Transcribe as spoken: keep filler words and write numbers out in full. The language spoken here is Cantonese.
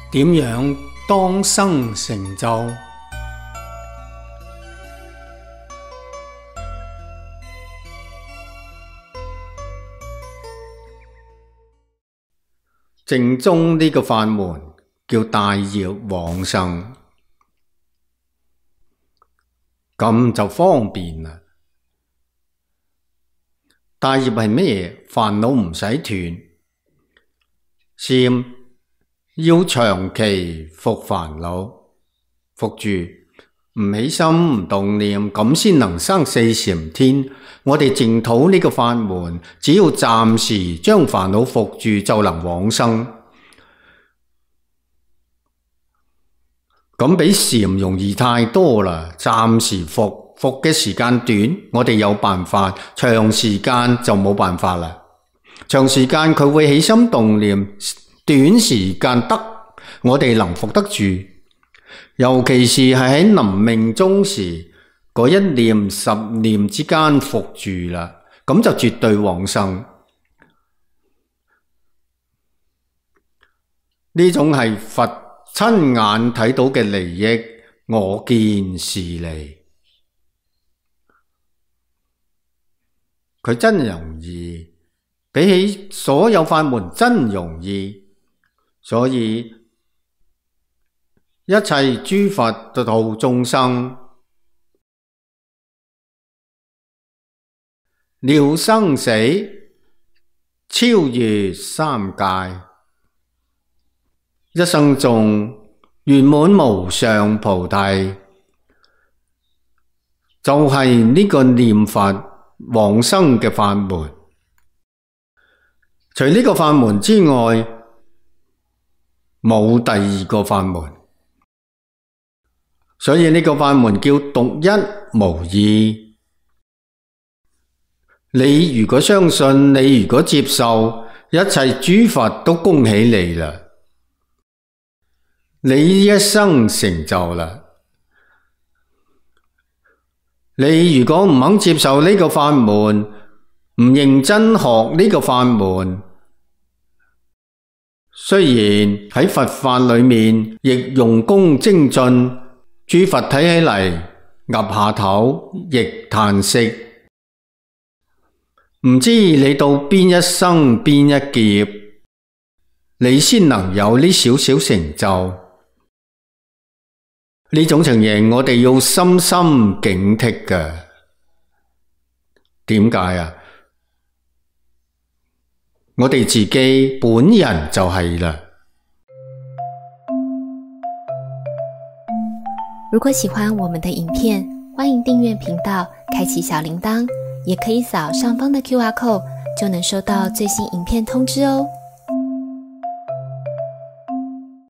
點樣當生成就？正宗呢個法門叫大業往生，咁就方便啦。大業係咩嘢？煩惱唔使斷，禪要長期伏煩惱，伏住唔起心唔動念，咁先能生四禪天。我哋淨土呢個法門，只要暫時將煩惱伏住，就能往生。咁比禪容易太多啦。暫時伏伏嘅時間短，我哋有辦法；長時間就冇辦法啦。長時間佢會起心動念，短時間得，我哋能伏得住。尤其是係喺臨命終時嗰一念十念之間伏住啦，咁就絕對往生。呢種係佛親眼睇到嘅利益，我見是利。佢真容易，比起所有法門真容易，所以一切諸佛度眾生，了生死，超越三界，一生中圓滿無上菩提，就係呢個念佛往生嘅法門。除呢個法門之外，冇第二個法門。所以呢個法門叫獨一無二。你如果相信，你如果接受，一切諸佛都恭喜你啦，你一生成就啦。你如果唔肯接受呢個法門，唔認真學呢個法門，雖然喺佛法裏面亦用功精進，諸佛睇起嚟岌下頭，亦嘆息，唔知你到邊一生邊一劫，你先能有呢少少成就。呢種情形我哋要深深警惕嘅。點解啊？我哋自己本人就係啦。 如果喜歡我們的影片，歡迎訂閱頻道，開啟小鈴鐺，也可以掃上方的 Q R code，就能收到最新影片通知哦。